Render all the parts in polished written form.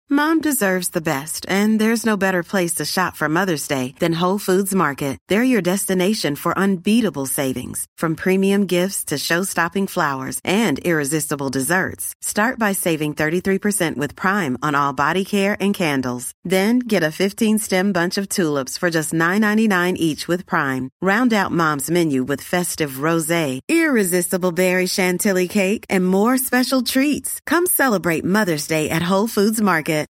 Mom deserves the best, and there's no better place to shop for Mother's Day than Whole Foods Market. They're your destination for unbeatable savings, from premium gifts to show-stopping flowers and irresistible desserts. Start by saving 33% with Prime on all body care and candles. Then get a 15-stem bunch of tulips for just $9.99 each with Prime. Round out Mom's menu with festive rosé, irresistible berry chantilly cake, and more special treats. Come celebrate Mother's Day at Whole Foods Market.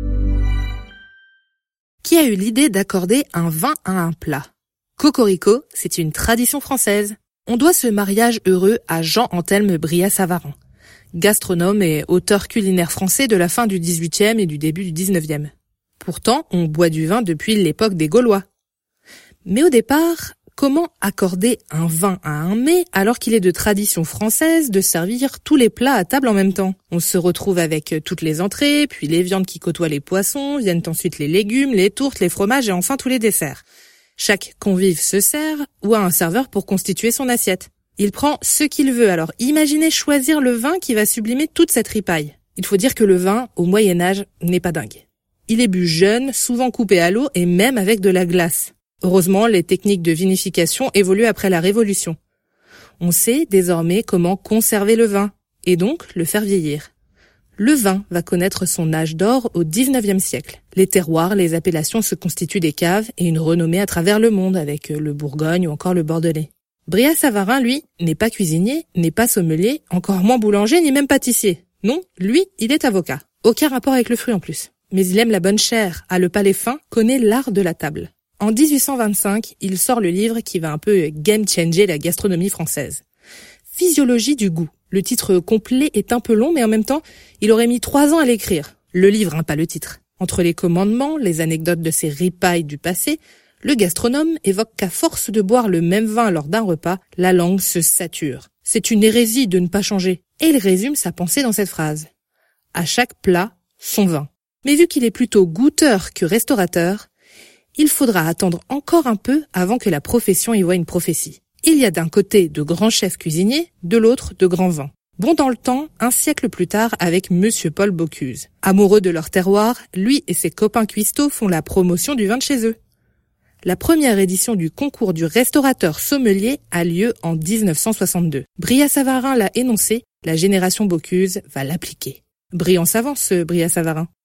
Qui a eu l'idée d'accorder un vin à un plat? Cocorico, c'est une tradition française. On doit ce mariage heureux à Jean-Anthelme Brillat-Savarin, gastronome et auteur culinaire français de la fin du XVIIIe et du début du XIXe. Pourtant, on boit du vin depuis l'époque des Gaulois. Mais au départ, comment accorder un vin à un mets alors qu'il est de tradition française de servir tous les plats à table en même temps? On se retrouve avec toutes les entrées, puis les viandes qui côtoient les poissons, viennent ensuite les légumes, les tourtes, les fromages et enfin tous les desserts. Chaque convive se sert ou a un serveur pour constituer son assiette. Il prend ce qu'il veut, alors imaginez choisir le vin qui va sublimer toute cette ripaille. Il faut dire que le vin, au Moyen-Âge, n'est pas dingue. Il est bu jeune, souvent coupé à l'eau et même avec de la glace. Heureusement, les techniques de vinification évoluent après la Révolution. On sait désormais comment conserver le vin, et donc le faire vieillir. Le vin va connaître son âge d'or au XIXe siècle. Les terroirs, les appellations se constituent des caves et une renommée à travers le monde avec le Bourgogne ou encore le Bordelais. Brillat-Savarin, lui, n'est pas cuisinier, n'est pas sommelier, encore moins boulanger ni même pâtissier. Non, lui, il est avocat. Aucun rapport avec le fruit en plus. Mais il aime la bonne chair, a le palais fin, connaît l'art de la table. En 1825, il sort le livre qui va un peu game-changer la gastronomie française. Physiologie du goût. Le titre complet est un peu long, mais en même temps, il aurait mis 3 ans à l'écrire. Le livre, pas le titre. Entre les commandements, les anecdotes de ces ripailles du passé, le gastronome évoque qu'à force de boire le même vin lors d'un repas, la langue se sature. C'est une hérésie de ne pas changer. Et il résume sa pensée dans cette phrase. À chaque plat, son vin. Mais vu qu'il est plutôt goûteur que restaurateur, il faudra attendre encore un peu avant que la profession y voie une prophétie. Il y a d'un côté de grands chefs cuisiniers, de l'autre de grands vins. Bon dans le temps, un siècle plus tard avec Monsieur Paul Bocuse. Amoureux de leur terroir, lui et ses copains cuistots font la promotion du vin de chez eux. La première édition du concours du restaurateur sommelier a lieu en 1962. Brillat-Savarin l'a énoncé, la génération Bocuse va l'appliquer. Brillant savant ce Brillat-Savarin.